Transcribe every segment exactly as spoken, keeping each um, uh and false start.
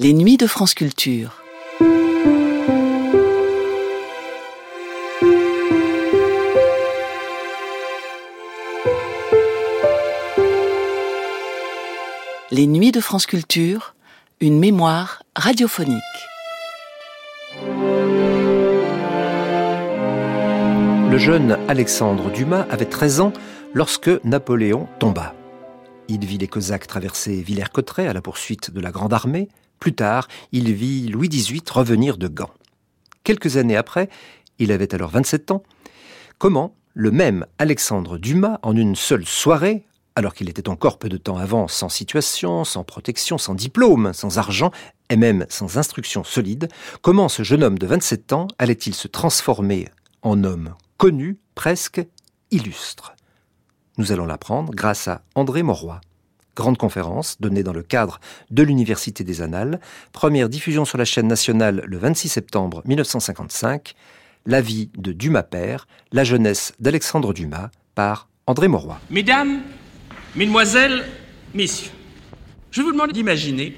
Les nuits de France Culture. Les nuits de France Culture, une mémoire radiophonique. Le jeune Alexandre Dumas avait treize ans lorsque Napoléon tomba. Il vit les Cosaques traverser Villers-Cotterêts à la poursuite de la Grande Armée. Plus tard, il vit Louis dix-huit revenir de Gand. Quelques années après, il avait alors vingt-sept ans, comment le même Alexandre Dumas, en une seule soirée, alors qu'il était encore peu de temps avant sans situation, sans protection, sans diplôme, sans argent et même sans instruction solide, comment ce jeune homme de vingt-sept ans allait-il se transformer en homme connu, presque illustre? Nous allons l'apprendre grâce à André Mauroy. Grande conférence donnée dans le cadre de l'Université des Annales, première diffusion sur la chaîne nationale le vingt-six septembre mille neuf cent cinquante-cinq, La vie de Dumas père, la jeunesse d'Alexandre Dumas par André Mauroy. Mesdames, Mesdemoiselles, Messieurs, je vous demande d'imaginer,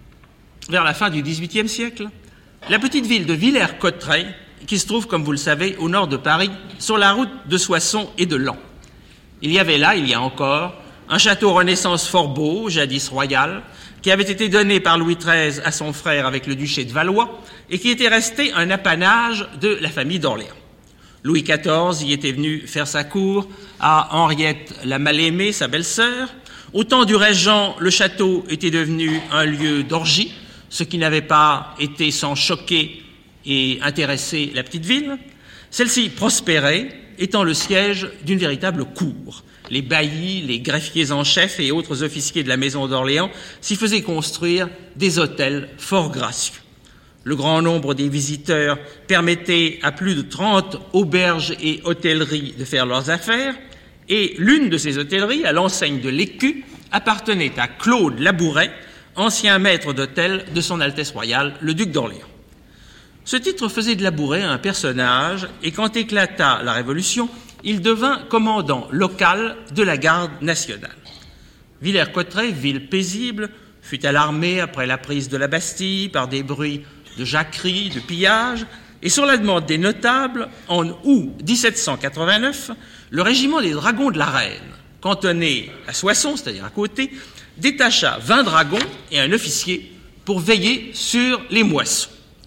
vers la fin du dix-huitième siècle, la petite ville de Villers-Cotterêts, qui se trouve, comme vous le savez, au nord de Paris, sur la route de Soissons et de Laon. Il y avait là, il y a encore, un château Renaissance fort beau, jadis royal, qui avait été donné par Louis treize à son frère avec le duché de Valois et qui était resté un apanage de la famille d'Orléans. Louis quatorze y était venu faire sa cour à Henriette la Mal-Aimée, sa belle-sœur. Au temps du régent, le château était devenu un lieu d'orgie, ce qui n'avait pas été sans choquer et intéresser la petite ville. Celle-ci prospérait, étant le siège d'une véritable cour. Les baillis, les greffiers en chef et autres officiers de la maison d'Orléans s'y faisaient construire des hôtels fort gracieux. Le grand nombre des visiteurs permettait à plus de trente auberges et hôtelleries de faire leurs affaires, et l'une de ces hôtelleries, à l'enseigne de l'Écu, appartenait à Claude Labouret, ancien maître d'hôtel de son Altesse royale, le duc d'Orléans. Ce titre faisait de Labouret un personnage, et quand éclata la Révolution, il devint commandant local de la garde nationale. Villers-Cotterêts, ville paisible, fut alarmée après la prise de la Bastille par des bruits de jacquerie, de pillage, et sur la demande des notables, en août dix-sept cent quatre-vingt-neuf, le régiment des dragons de la Reine, cantonné à Soissons, c'est-à-dire à côté, détacha vingt dragons et un officier pour veiller sur les moissons.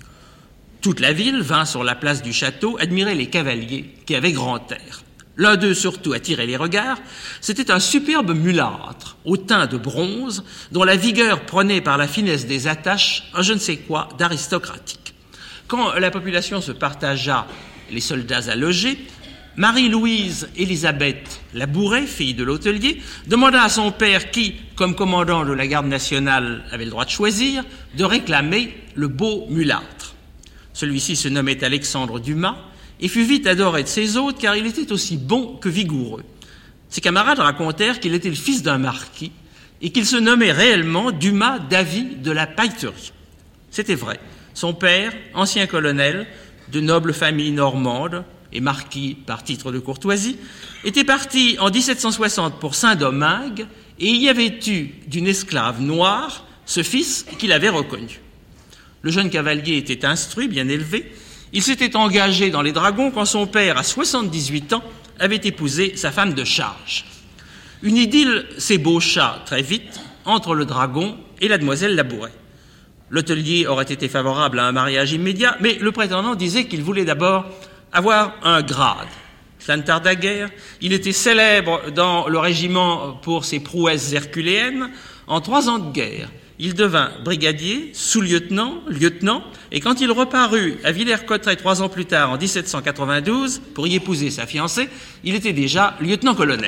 Toute la ville vint sur la place du château admirer les cavaliers qui avaient grand air. L'un d'eux surtout attirait les regards, c'était un superbe mulâtre, au teint de bronze, dont la vigueur prenait par la finesse des attaches un je ne sais quoi d'aristocratique. Quand la population se partagea les soldats à loger, Marie-Louise Élisabeth Labouret, fille de l'hôtelier, demanda à son père qui, comme commandant de la garde nationale, avait le droit de choisir, de réclamer le beau mulâtre. Celui-ci se nommait Alexandre Dumas, et fut vite adoré de ses hôtes car il était aussi bon que vigoureux. Ses camarades racontèrent qu'il était le fils d'un marquis et qu'il se nommait réellement Dumas d'Avy de la Pailleterie. C'était vrai. Son père, ancien colonel de noble famille normande et marquis par titre de courtoisie, était parti en dix-sept cent soixante pour Saint-Domingue et y avait eu d'une esclave noire ce fils qu'il avait reconnu. Le jeune cavalier était instruit, bien élevé. Il s'était engagé dans les dragons quand son père, à soixante-dix-huit ans, avait épousé sa femme de charge. Une idylle s'ébaucha très vite entre le dragon et la demoiselle Labouret. L'hôtelier aurait été favorable à un mariage immédiat, mais le prétendant disait qu'il voulait d'abord avoir un grade. Cela ne tarda guère. Il était célèbre dans le régiment pour ses prouesses herculéennes. En trois ans de guerre, il devint brigadier, sous-lieutenant, lieutenant, et quand il reparut à Villers-Cotterêts trois ans plus tard, en dix-sept cent quatre-vingt-douze, pour y épouser sa fiancée, il était déjà lieutenant-colonel.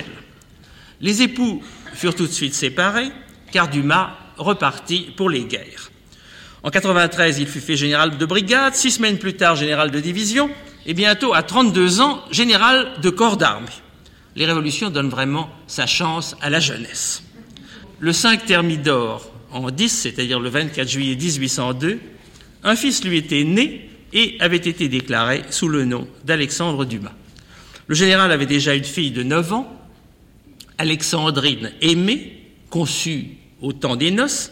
Les époux furent tout de suite séparés, car Dumas repartit pour les guerres. En quatre-vingt-treize, il fut fait général de brigade, six semaines plus tard, général de division, et bientôt, à trente-deux ans, général de corps d'armée. Les révolutions donnent vraiment sa chance à la jeunesse. Le cinq Thermidor, en dix, c'est-à-dire le vingt-quatre juillet dix-huit cent deux, un fils lui était né et avait été déclaré sous le nom d'Alexandre Dumas. Le général avait déjà une fille de neuf ans, Alexandrine Aimée, conçue au temps des noces,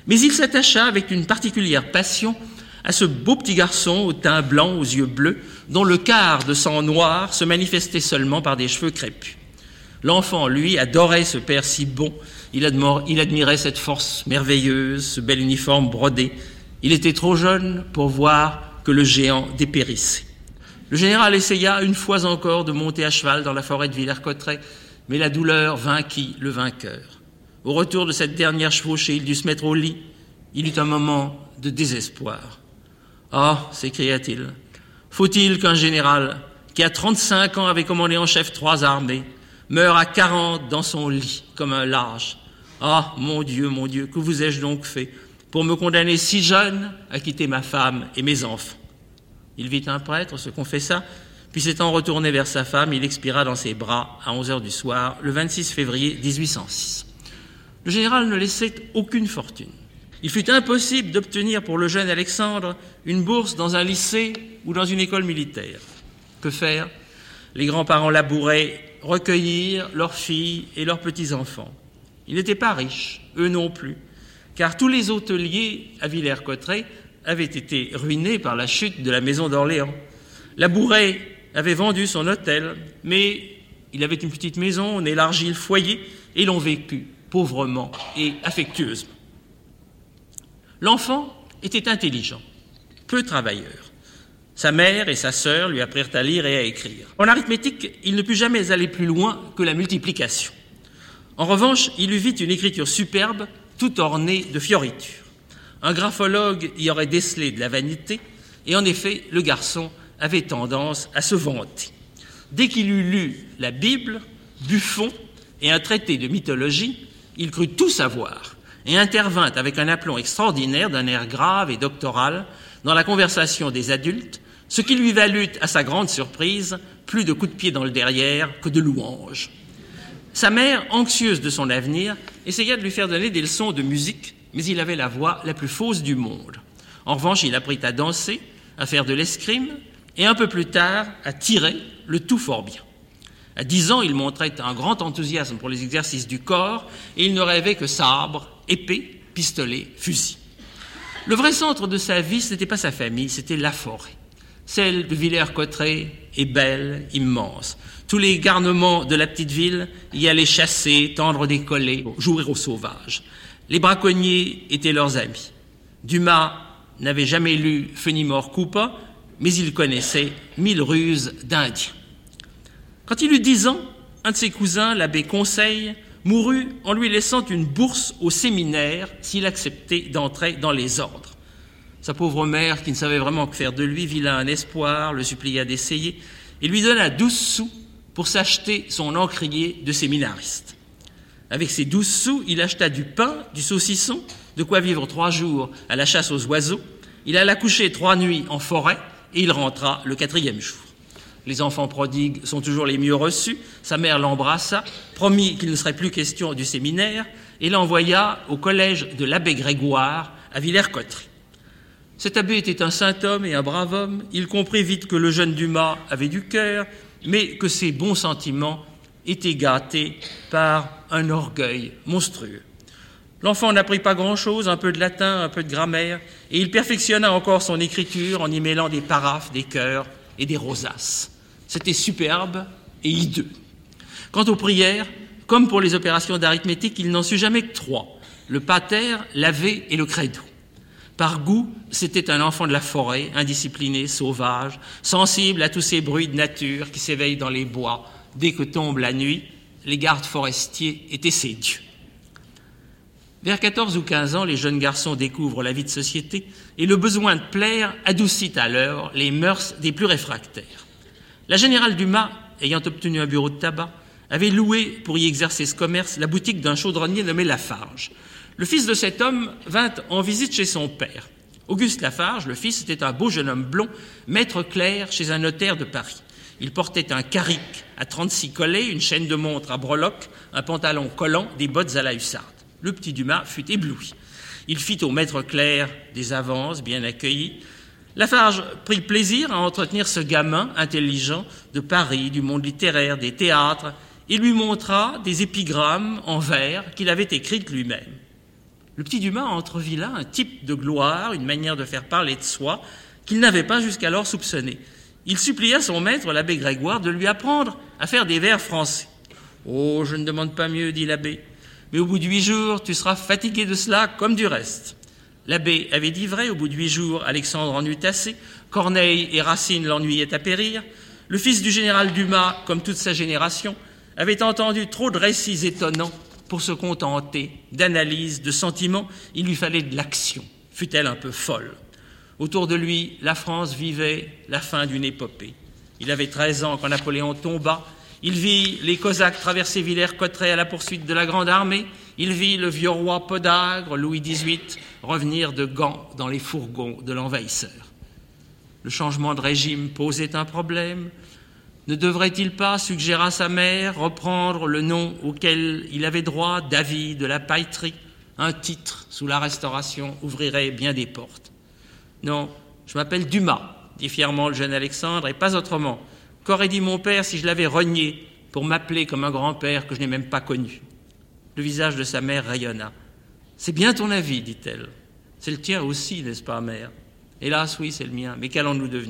Mais il s'attacha avec une particulière passion à ce beau petit garçon au teint blanc, aux yeux bleus, dont le quart de sang noir se manifestait seulement par des cheveux crépus. L'enfant, lui, adorait ce père si bon. Il admirait cette force merveilleuse, ce bel uniforme brodé. Il était trop jeune pour voir que le géant dépérissait. Le général essaya une fois encore de monter à cheval dans la forêt de Villers-Cotterêts, mais la douleur vainquit le vainqueur. Au retour de cette dernière chevauchée, il dut se mettre au lit. Il eut un moment de désespoir. « Ah !» s'écria-t-il, « faut-il qu'un général qui à trente-cinq ans avait commandé en chef trois armées meure à quarante dans son lit comme un lâche. Ah, mon Dieu, mon Dieu, que vous ai-je donc fait pour me condamner si jeune à quitter ma femme et mes enfants ?» Il vit un prêtre, se confessa, puis s'étant retourné vers sa femme, il expira dans ses bras à onze heures du soir, le vingt-six février mille huit cent six. Le général ne laissait aucune fortune. Il fut impossible d'obtenir pour le jeune Alexandre une bourse dans un lycée ou dans une école militaire. Que faire ? Les grands-parents labouraient, recueillir leurs filles et leurs petits-enfants. Ils n'étaient pas riches, eux non plus, car tous les hôteliers à Villers-Cotterêts avaient été ruinés par la chute de la maison d'Orléans. Labouret avait vendu son hôtel, mais il avait une petite maison, on élargit le foyer et l'on vécut pauvrement et affectueusement. L'enfant était intelligent, peu travailleur. Sa mère et sa sœur lui apprirent à lire et à écrire. En arithmétique, il ne put jamais aller plus loin que la multiplication. En revanche, il eut vite une écriture superbe, tout ornée de fioritures. Un graphologue y aurait décelé de la vanité, et en effet, le garçon avait tendance à se vanter. Dès qu'il eut lu la Bible, Buffon et un traité de mythologie, il crut tout savoir et intervint avec un aplomb extraordinaire, d'un air grave et doctoral, dans la conversation des adultes, ce qui lui valut, à sa grande surprise, plus de coups de pied dans le derrière que de louanges. Sa mère, anxieuse de son avenir, essaya de lui faire donner des leçons de musique, mais il avait la voix la plus fausse du monde. En revanche, il apprit à danser, à faire de l'escrime, et un peu plus tard, à tirer, le tout fort bien. À dix ans, il montrait un grand enthousiasme pour les exercices du corps, et il ne rêvait que sabre, épée, pistolet, fusil. Le vrai centre de sa vie, ce n'était pas sa famille, c'était la forêt. Celle de Villers-Cotterêts est belle, immense. Tous les garnements de la petite ville y allaient chasser, tendre des collets, jouer aux sauvages. Les braconniers étaient leurs amis. Dumas n'avait jamais lu Fenimore Cooper, mais il connaissait mille ruses d'Indiens. Quand il eut dix ans, un de ses cousins, l'abbé Conseil, mourut en lui laissant une bourse au séminaire s'il acceptait d'entrer dans les ordres. Sa pauvre mère, qui ne savait vraiment que faire de lui, vit là un espoir, le supplia d'essayer, et lui donna douze sous pour s'acheter son encrier de séminariste. Avec ces douze sous, il acheta du pain, du saucisson, de quoi vivre trois jours à la chasse aux oiseaux. Il alla coucher trois nuits en forêt et il rentra le quatrième jour. Les enfants prodigues sont toujours les mieux reçus. Sa mère l'embrassa, promit qu'il ne serait plus question du séminaire et l'envoya au collège de l'abbé Grégoire à Villers-Cotterêts. Cet abbé était un saint homme et un brave homme. Il comprit vite que le jeune Dumas avait du cœur, mais que ses bons sentiments étaient gâtés par un orgueil monstrueux. L'enfant n'apprit pas grand-chose, un peu de latin, un peu de grammaire, et il perfectionna encore son écriture en y mêlant des paraphes, des chœurs et des rosaces. C'était superbe et hideux. Quant aux prières, comme pour les opérations d'arithmétique, il n'en sut jamais que trois, le pater, l'ave et le credo. Par goût, c'était un enfant de la forêt, indiscipliné, sauvage, sensible à tous ces bruits de nature qui s'éveillent dans les bois. Dès que tombe la nuit, les gardes forestiers étaient ses dieux. Vers quatorze ou quinze ans, les jeunes garçons découvrent la vie de société et le besoin de plaire adoucit alors les mœurs des plus réfractaires. La générale Dumas, ayant obtenu un bureau de tabac, avait loué, pour y exercer ce commerce, la boutique d'un chaudronnier nommé Lafarge. Le fils de cet homme vint en visite chez son père. Auguste Lafarge, le fils, était un beau jeune homme blond, maître clerc chez un notaire de Paris. Il portait un carrick à trente-six collets, une chaîne de montre à breloques, un pantalon collant, des bottes à la hussarde. Le petit Dumas fut ébloui. Il fit au maître clerc des avances bien accueillies. Lafarge prit plaisir à entretenir ce gamin intelligent de Paris, du monde littéraire, des théâtres, et lui montra des épigrammes en vers qu'il avait écrites lui-même. Le petit Dumas entrevit là un type de gloire, une manière de faire parler de soi qu'il n'avait pas jusqu'alors soupçonné. Il supplia son maître, l'abbé Grégoire, de lui apprendre à faire des vers français. « Oh, je ne demande pas mieux, dit l'abbé, mais au bout de huit jours, tu seras fatigué de cela comme du reste. » L'abbé avait dit vrai, au bout de huit jours, Alexandre en eut assez, Corneille et Racine l'ennuyaient à périr. Le fils du général Dumas, comme toute sa génération, avait entendu trop de récits étonnants pour se contenter d'analyses, de sentiments. Il lui fallait de l'action, fût-elle un peu folle. Autour de lui, la France vivait la fin d'une épopée. Il avait treize ans quand Napoléon tomba. Il vit les Cosaques traverser Villers-Cotterêts à la poursuite de la Grande Armée. Il vit le vieux roi Podagre, Louis dix-huit, revenir de Gand dans les fourgons de l'envahisseur. Le changement de régime posait un problème. Ne devrait-il pas, suggéra sa mère, reprendre le nom auquel il avait droit, David de la Pailleterie? Un titre sous la Restauration ouvrirait bien des portes. Non, je m'appelle Dumas, dit fièrement le jeune Alexandre, et pas autrement. Qu'aurait dit mon père si je l'avais renié pour m'appeler comme un grand-père que je n'ai même pas connu? Le visage de sa mère rayonna. « C'est bien ton avis, dit-elle. C'est le tien aussi, n'est-ce pas, mère? Hélas, oui, c'est le mien, mais qu'allons-nous devenir ?»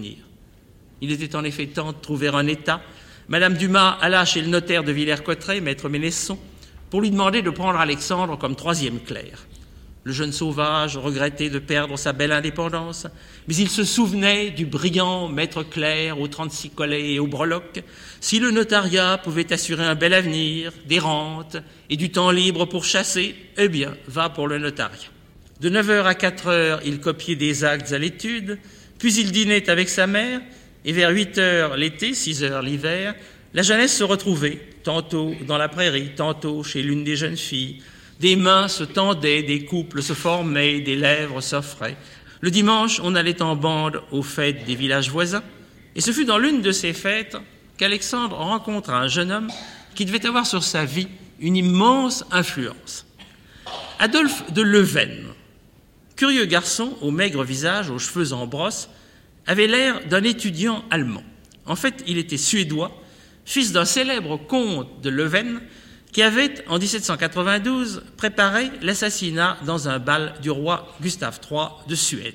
Il était en effet temps de trouver un état. Madame Dumas alla chez le notaire de Villers-Cotterêts, maître Ménesson, pour lui demander de prendre Alexandre comme troisième clerc. Le jeune sauvage regrettait de perdre sa belle indépendance, mais il se souvenait du brillant maître clerc aux trente-six collets et aux breloques. Si le notariat pouvait assurer un bel avenir, des rentes et du temps libre pour chasser, eh bien, va pour le notariat. De neuf heures à quatre heures, il copiait des actes à l'étude, puis il dînait avec sa mère, et vers huit heures l'été, six heures l'hiver, la jeunesse se retrouvait, tantôt dans la prairie, tantôt chez l'une des jeunes filles. Des mains se tendaient, des couples se formaient, des lèvres s'offraient. Le dimanche, on allait en bande aux fêtes des villages voisins, et ce fut dans l'une de ces fêtes qu'Alexandre rencontra un jeune homme qui devait avoir sur sa vie une immense influence. Adolphe de Leuven, curieux garçon au maigre visage, aux cheveux en brosse, avait l'air d'un étudiant allemand. En fait, il était suédois, fils d'un célèbre comte de Leuven, qui avait, en dix-sept cent quatre-vingt-douze, préparé l'assassinat dans un bal du roi Gustave trois de Suède.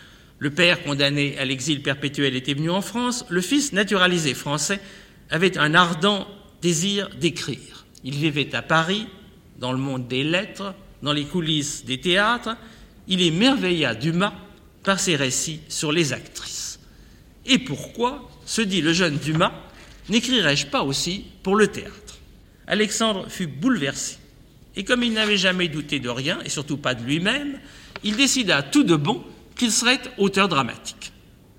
Le père, condamné à l'exil perpétuel, était venu en France. Le fils, naturalisé français, avait un ardent désir d'écrire. Il vivait à Paris, dans le monde des lettres, dans les coulisses des théâtres. Il émerveilla Dumas par ses récits sur les actrices. Et pourquoi, se dit le jeune Dumas, n'écrirais-je pas aussi pour le théâtre? Alexandre fut bouleversé, et comme il n'avait jamais douté de rien, et surtout pas de lui-même, il décida tout de bon qu'il serait auteur dramatique.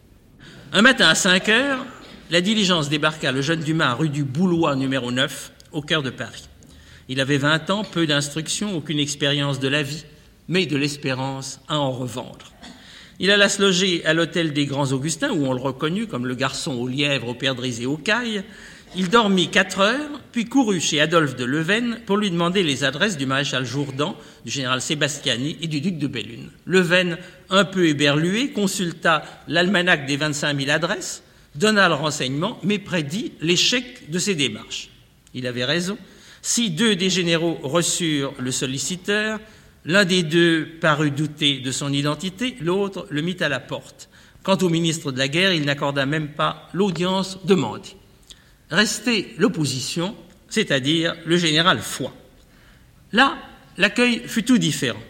Un matin à cinq heures, la diligence débarqua le jeune Dumas rue du Boulois numéro neuf, au cœur de Paris. Il avait vingt ans, peu d'instruction, aucune expérience de la vie, mais de l'espérance à en revendre. Il alla se loger à l'hôtel des Grands Augustins, où on le reconnut comme le garçon aux lièvres, aux perdrix et aux cailles. Il dormit quatre heures, puis courut chez Adolphe de Leuven pour lui demander les adresses du maréchal Jourdan, du général Sébastiani et du duc de Bellune. Leuven, un peu éberlué, consulta l'almanach des vingt-cinq mille adresses, donna le renseignement, mais prédit l'échec de ses démarches. Il avait raison. Si deux des généraux reçurent le solliciteur, l'un des deux parut douter de son identité, l'autre le mit à la porte. Quant au ministre de la Guerre, il n'accorda même pas l'audience demandée. Restait l'opposition, c'est-à-dire le général Foy. Là, l'accueil fut tout différent.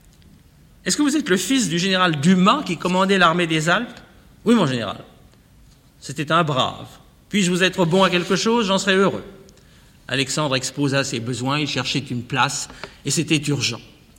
« Est-ce que vous êtes le fils du général Dumas qui commandait l'armée des Alpes ?»« Oui, mon général. »« C'était un brave. Puis-je vous être bon à quelque chose? J'en serais heureux. » Alexandre exposa ses besoins, il cherchait une place, et c'était urgent.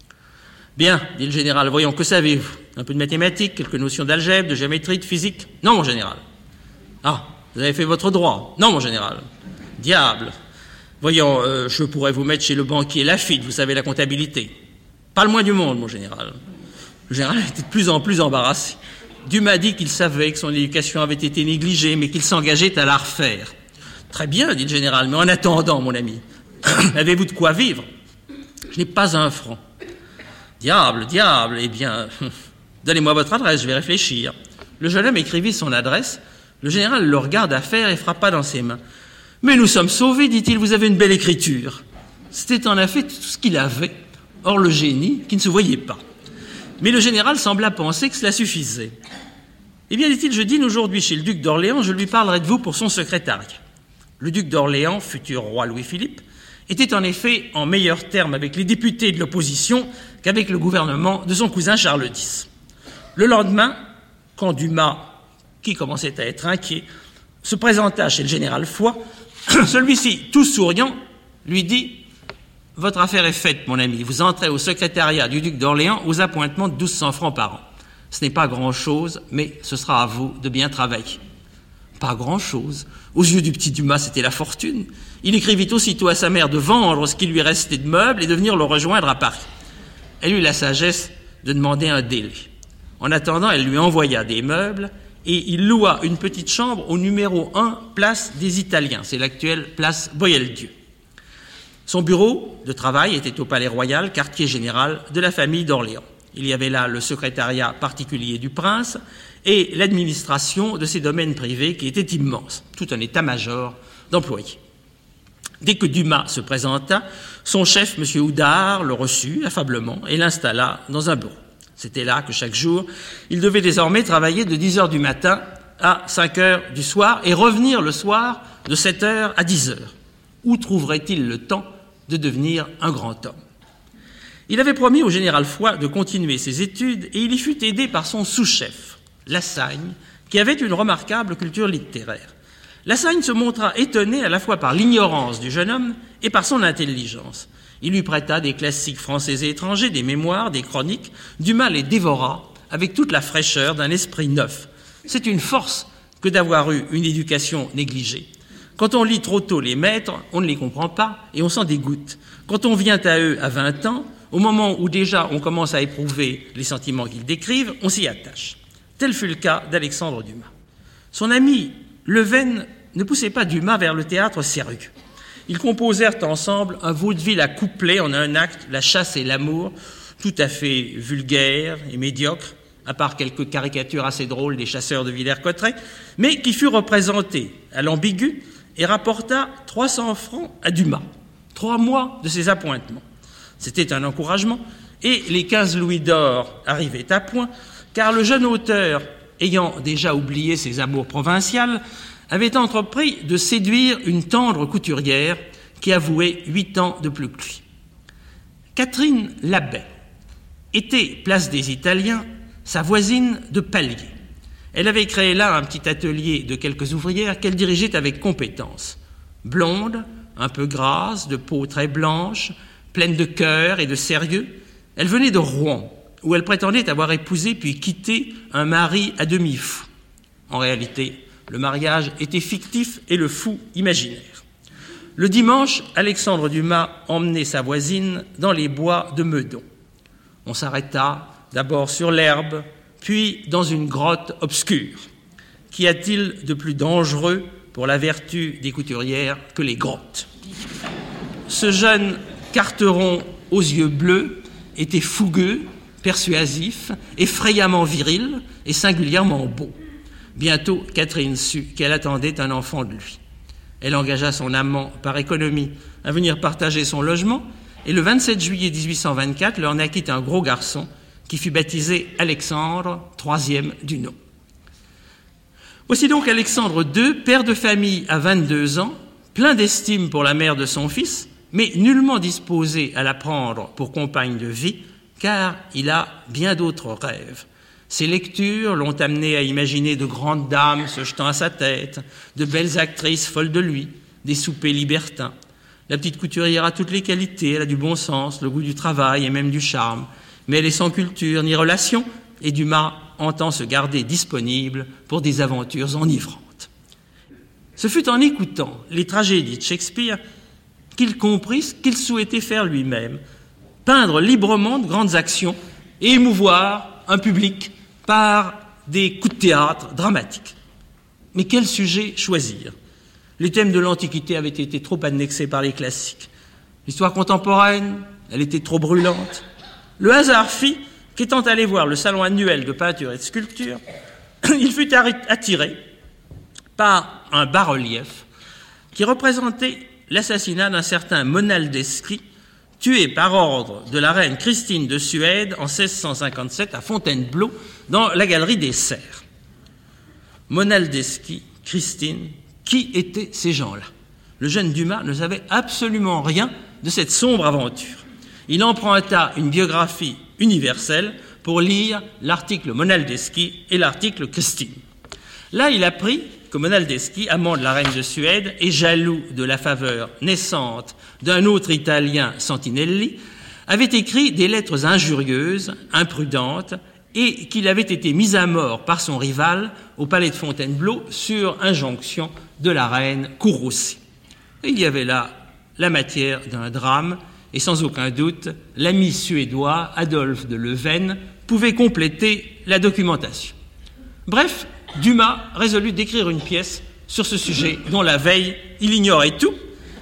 « Bien, dit le général, voyons, que savez-vous? Un peu de mathématiques, quelques notions d'algèbre, de géométrie, de physique? »« Non, mon général. »« Ah, vous avez fait votre droit? »« Non, mon général. »« Diable. Voyons, euh, je pourrais vous mettre chez le banquier Lafitte, vous savez, la comptabilité. »« Pas le moins du monde, mon général. » Le général était de plus en plus embarrassé. Dumas dit qu'il savait que son éducation avait été négligée, mais qu'il s'engageait à la refaire. « Très bien, dit le général, mais en attendant, mon ami, avez-vous de quoi vivre? »« Je n'ai pas un franc. »« Diable, diable, eh bien, donnez-moi votre adresse, je vais réfléchir. » Le jeune homme écrivit son adresse. Le général le regarda faire et frappa dans ses mains. « Mais nous sommes sauvés, dit-il, vous avez une belle écriture. » C'était en effet tout ce qu'il avait. Or le génie, qui ne se voyait pas. Mais le général sembla penser que cela suffisait. Eh bien, dit-il, je dîne aujourd'hui chez le duc d'Orléans, je lui parlerai de vous pour son secrétariat. Le duc d'Orléans, futur roi Louis-Philippe, était en effet en meilleurs termes avec les députés de l'opposition qu'avec le gouvernement de son cousin Charles X. Le lendemain, quand Dumas, qui commençait à être inquiet, se présenta chez le général Foy, celui-ci, tout souriant, lui dit « Votre affaire est faite, mon ami. Vous entrez au secrétariat du duc d'Orléans aux appointements de douze cents francs par an. Ce n'est pas grand-chose, mais ce sera à vous de bien travailler. » Pas grand-chose. Aux yeux du petit Dumas, c'était la fortune. Il écrivit aussitôt à sa mère de vendre ce qui lui restait de meubles et de venir le rejoindre à Paris. Elle eut la sagesse de demander un délai. En attendant, elle lui envoya des meubles et il loua une petite chambre au numéro un, place des Italiens. C'est l'actuelle place Boieldieu. Son bureau de travail était au Palais Royal, quartier général de la famille d'Orléans. Il y avait là le secrétariat particulier du prince et l'administration de ses domaines privés qui était immense, tout un état-major d'employés. Dès que Dumas se présenta, son chef, M. Houdard, le reçut affablement et l'installa dans un bureau. C'était là que chaque jour, il devait désormais travailler de dix heures du matin à cinq heures du soir et revenir le soir de sept heures à dix heures. Où trouverait-il le temps de devenir un grand homme? Il avait promis au général Foy de continuer ses études et il y fut aidé par son sous-chef, Lassagne, qui avait une remarquable culture littéraire. Lassagne se montra étonné à la fois par l'ignorance du jeune homme et par son intelligence. Il lui prêta des classiques français et étrangers, des mémoires, des chroniques. Dumas les dévora avec toute la fraîcheur d'un esprit neuf. C'est une force que d'avoir eu une éducation négligée. Quand on lit trop tôt les maîtres, on ne les comprend pas et on s'en dégoûte. Quand on vient à eux à vingt ans, au moment où déjà on commence à éprouver les sentiments qu'ils décrivent, on s'y attache. Tel fut le cas d'Alexandre Dumas. Son ami Leven ne poussait pas Dumas vers le théâtre sérieux. Ils composèrent ensemble un vaudeville à couplets en un acte, La chasse et l'amour, tout à fait vulgaire et médiocre, à part quelques caricatures assez drôles des chasseurs de Villers-Cotterêts, mais qui fut représenté à l'ambigu et rapporta trois cents francs à Dumas, trois mois de ses appointements. C'était un encouragement, et les quinze louis d'or arrivaient à point, car le jeune auteur, ayant déjà oublié ses amours provinciales, avait entrepris de séduire une tendre couturière qui avouait huit ans de plus que lui. Catherine Labbé était, place des Italiens, sa voisine de palier. Elle avait créé là un petit atelier de quelques ouvrières qu'elle dirigeait avec compétence. Blonde, un peu grasse, de peau très blanche, pleine de cœur et de sérieux, elle venait de Rouen, où elle prétendait avoir épousé puis quitté un mari à demi fou. En réalité, le mariage était fictif et le fou imaginaire. Le dimanche, Alexandre Dumas emmenait sa voisine dans les bois de Meudon. On s'arrêta d'abord sur l'herbe, puis dans une grotte obscure. Qu'y a-t-il de plus dangereux pour la vertu des couturières que les grottes? Ce jeune carteron aux yeux bleus était fougueux, persuasif, effrayamment viril et singulièrement beau. Bientôt, Catherine sut qu'elle attendait un enfant de lui. Elle engagea son amant, par économie, à venir partager son logement, et le vingt-sept juillet dix-huit cent vingt-quatre, leur naquit un gros garçon qui fut baptisé Alexandre, troisième du nom. Voici donc Alexandre deux, père de famille à vingt-deux ans, plein d'estime pour la mère de son fils, mais nullement disposé à la prendre pour compagne de vie, car il a bien d'autres rêves. Ses lectures l'ont amené à imaginer de grandes dames se jetant à sa tête, de belles actrices folles de lui, des soupers libertins. La petite couturière a toutes les qualités, elle a du bon sens, le goût du travail et même du charme, mais elle est sans culture ni relation, et Dumas entend se garder disponible pour des aventures enivrantes. Ce fut en écoutant les tragédies de Shakespeare qu'il comprit ce qu'il souhaitait faire lui-même, peindre librement de grandes actions et émouvoir un public par des coups de théâtre dramatiques. Mais quel sujet choisir? Les thèmes de l'Antiquité avaient été trop annexés par les classiques. L'histoire contemporaine, elle était trop brûlante. Le hasard fit qu'étant allé voir le salon annuel de peinture et de sculpture, il fut attiré par un bas-relief qui représentait l'assassinat d'un certain Monaldeschi, tué par ordre de la reine Christine de Suède en seize cent cinquante-sept à Fontainebleau, dans la galerie des Serres. Monaldeschi, Christine, qui étaient ces gens-là? Le jeune Dumas ne savait absolument rien de cette sombre aventure. Il emprunta une biographie universelle pour lire l'article Monaldeschi et l'article Christine. Là, il apprit que Monaldeschi, amant de la reine de Suède et jaloux de la faveur naissante d'un autre Italien, Santinelli, avait écrit des lettres injurieuses, imprudentes, et qu'il avait été mis à mort par son rival au palais de Fontainebleau sur injonction de la reine courroucée. Et il y avait là la matière d'un drame, et sans aucun doute, l'ami suédois Adolphe de Leven pouvait compléter la documentation. Bref, Dumas résolut d'écrire une pièce sur ce sujet dont la veille, il ignorait tout,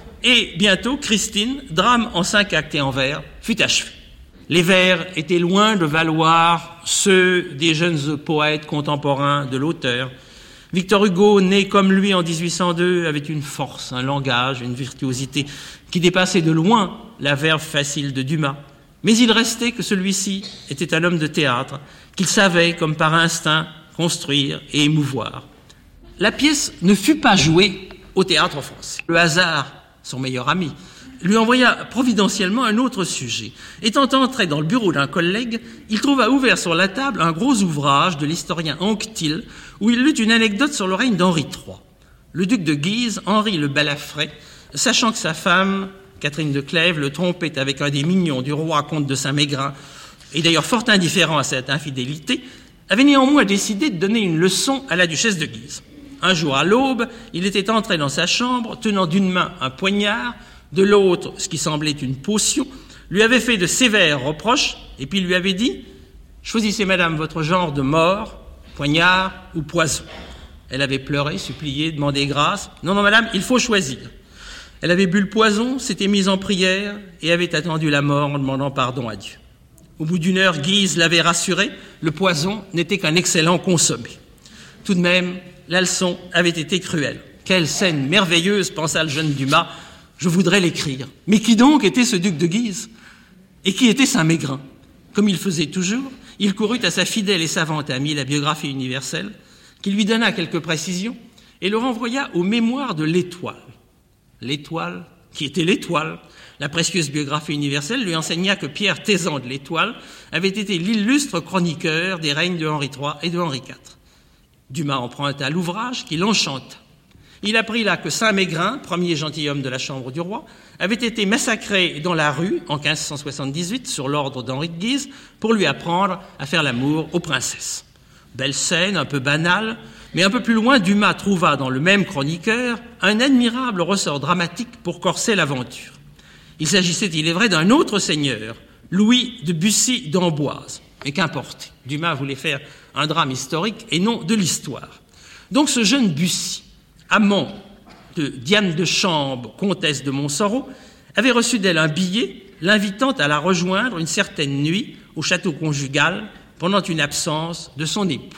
et bientôt, Christine, drame en cinq actes et en vers, fut achevé. Les vers étaient loin de valoir ceux des jeunes poètes contemporains de l'auteur. Victor Hugo, né comme lui en dix-huit cent deux, avait une force, un langage, une virtuosité qui dépassait de loin la verve facile de Dumas. Mais il restait que celui-ci était un homme de théâtre, qu'il savait, comme par instinct, construire et émouvoir. La pièce ne fut pas jouée au théâtre français. Le hasard, son meilleur ami, lui envoya providentiellement un autre sujet. Étant entré dans le bureau d'un collègue, il trouva ouvert sur la table un gros ouvrage de l'historien Anquetil, où il lut une anecdote sur le règne d'Henri trois. Le duc de Guise, Henri le Balafré, sachant que sa femme, Catherine de Clèves, le trompait avec un des mignons du roi comte de Saint-Mégrin, et d'ailleurs fort indifférent à cette infidélité, avait néanmoins décidé de donner une leçon à la duchesse de Guise. Un jour à l'aube, il était entré dans sa chambre, tenant d'une main un poignard, de l'autre, ce qui semblait une potion, lui avait fait de sévères reproches, et puis lui avait dit « Choisissez, madame, votre genre de mort, poignard ou poison. » Elle avait pleuré, supplié, demandé grâce. « Non, non, madame, il faut choisir. » Elle avait bu le poison, s'était mise en prière, et avait attendu la mort en demandant pardon à Dieu. Au bout d'une heure, Guise l'avait rassuré, le poison n'était qu'un excellent consommé. Tout de même, la leçon avait été cruelle. Quelle scène merveilleuse, pensa le jeune Dumas. Je voudrais l'écrire. Mais qui donc était ce duc de Guise? Et qui était Saint-Mégrin? Comme il faisait toujours, il courut à sa fidèle et savante amie, la biographie universelle, qui lui donna quelques précisions et le renvoya aux mémoires de l'Étoile. L'Étoile, qui était l'Étoile, la précieuse biographie universelle lui enseigna que Pierre Thézan de l'Étoile avait été l'illustre chroniqueur des règnes de Henri trois et de Henri quatre. Dumas emprunta l'ouvrage qui l'enchanta. Il apprit là que Saint-Mégrin, premier gentilhomme de la chambre du roi, avait été massacré dans la rue en quinze cent soixante-dix-huit sur l'ordre d'Henri de Guise pour lui apprendre à faire l'amour aux princesses. Belle scène, un peu banale, mais un peu plus loin, Dumas trouva dans le même chroniqueur un admirable ressort dramatique pour corser l'aventure. Il s'agissait, il est vrai, d'un autre seigneur, Louis de Bussy d'Amboise. Mais qu'importe, Dumas voulait faire un drame historique et non de l'histoire. Donc ce jeune Bussy, amant de Diane de Chambre, comtesse de Montsoreau, avait reçu d'elle un billet l'invitant à la rejoindre une certaine nuit au château conjugal pendant une absence de son époux.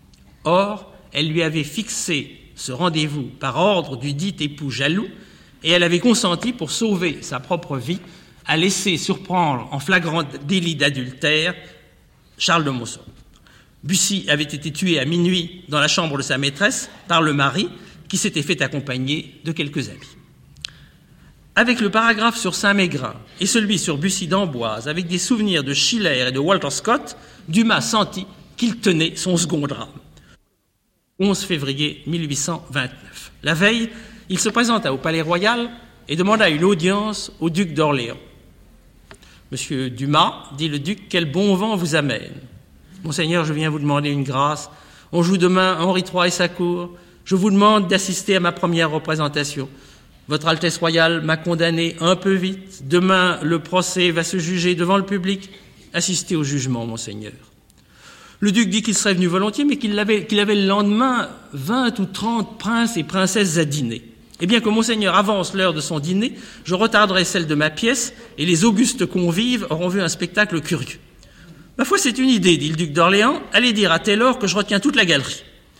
Or, elle lui avait fixé ce rendez-vous par ordre du dit époux jaloux et elle avait consenti, pour sauver sa propre vie, à laisser surprendre en flagrant délit d'adultère Charles de Montsoreau. Bussy avait été tué à minuit dans la chambre de sa maîtresse par le mari, qui s'était fait accompagner de quelques amis. Avec le paragraphe sur Saint-Mégrin et celui sur Bussy d'Amboise, avec des souvenirs de Schiller et de Walter Scott, Dumas sentit qu'il tenait son second drame. onze février mille huit cent vingt-neuf. La veille, il se présenta au Palais Royal et demanda une audience au duc d'Orléans. « Monsieur Dumas, dit le duc, quel bon vent vous amène. Monseigneur, je viens vous demander une grâce. On joue demain Henri trois et sa cour. Je vous demande d'assister à ma première représentation. Votre Altesse royale m'a condamné un peu vite. Demain, le procès va se juger devant le public. Assistez au jugement, monseigneur. » Le duc dit qu'il serait venu volontiers, mais qu'il avait, qu'il avait le lendemain vingt ou trente princes et princesses à dîner. Eh bien, que monseigneur avance l'heure de son dîner, je retarderai celle de ma pièce, et les augustes convives auront vu un spectacle curieux. Ma foi, c'est une idée, dit le duc d'Orléans. Allez dire à Taylor que je retiens toute la galerie.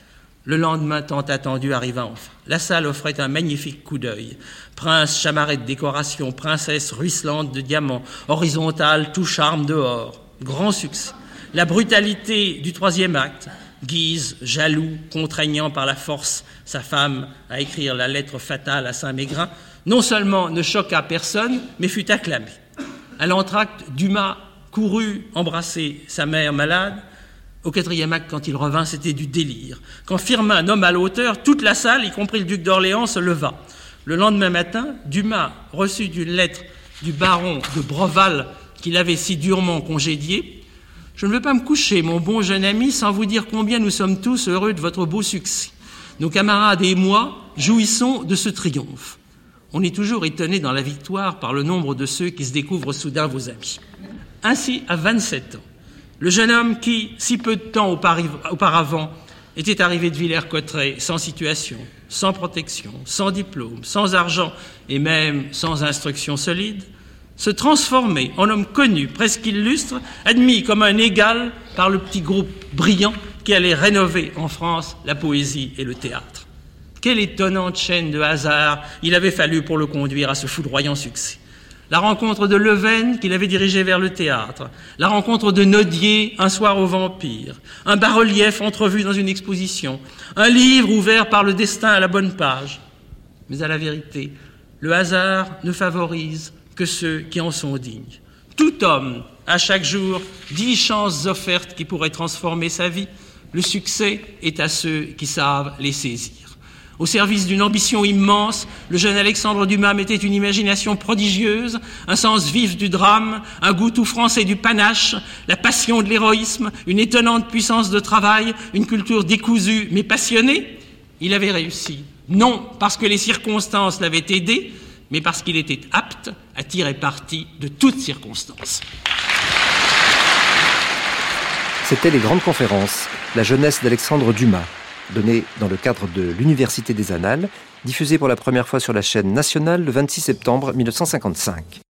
Le lendemain tant attendu arriva enfin. La salle offrait un magnifique coup d'œil. Prince chamarré de décoration, princesse ruisselante de diamants, horizontale, tout charme dehors. Grand succès. La brutalité du troisième acte, Guise, jaloux, contraignant par la force sa femme à écrire la lettre fatale à Saint-Mégrin, non seulement ne choqua personne, mais fut acclamé. À l'entracte, Dumas courut embrasser sa mère malade. Au quatrième acte, quand il revint, c'était du délire. Quand Firmin nomma l'auteur, toute la salle, y compris le duc d'Orléans, se leva. Le lendemain matin, Dumas reçut une lettre du baron de Broval qu'il avait si durement congédié. « Je ne veux pas me coucher, mon bon jeune ami, sans vous dire combien nous sommes tous heureux de votre beau succès. Nos camarades et moi jouissons de ce triomphe. On est toujours étonné dans la victoire par le nombre de ceux qui se découvrent soudain vos amis. » Ainsi, à vingt-sept ans, le jeune homme qui, si peu de temps auparavant, était arrivé de Villers-Cotterêts sans situation, sans protection, sans diplôme, sans argent et même sans instruction solide, se transformait en homme connu, presque illustre, admis comme un égal par le petit groupe brillant qui allait rénover en France la poésie et le théâtre. Quelle étonnante chaîne de hasard il avait fallu pour le conduire à ce foudroyant succès. La rencontre de Leven qu'il avait dirigé vers le théâtre, la rencontre de Nodier un soir au Vampire, un bas-relief entrevu dans une exposition, un livre ouvert par le destin à la bonne page. Mais à la vérité, le hasard ne favorise que ceux qui en sont dignes. Tout homme a chaque jour dix chances offertes qui pourraient transformer sa vie. Le succès est à ceux qui savent les saisir. Au service d'une ambition immense, le jeune Alexandre Dumas mettait une imagination prodigieuse, un sens vif du drame, un goût tout français du panache, la passion de l'héroïsme, une étonnante puissance de travail, une culture décousue mais passionnée. Il avait réussi, non parce que les circonstances l'avaient aidé, mais parce qu'il était apte à tirer parti de toutes circonstances. C'était les grandes conférences, la jeunesse d'Alexandre Dumas, donnée dans le cadre de l'Université des Annales, diffusée pour la première fois sur la chaîne nationale le vingt-six septembre mille neuf cent cinquante-cinq.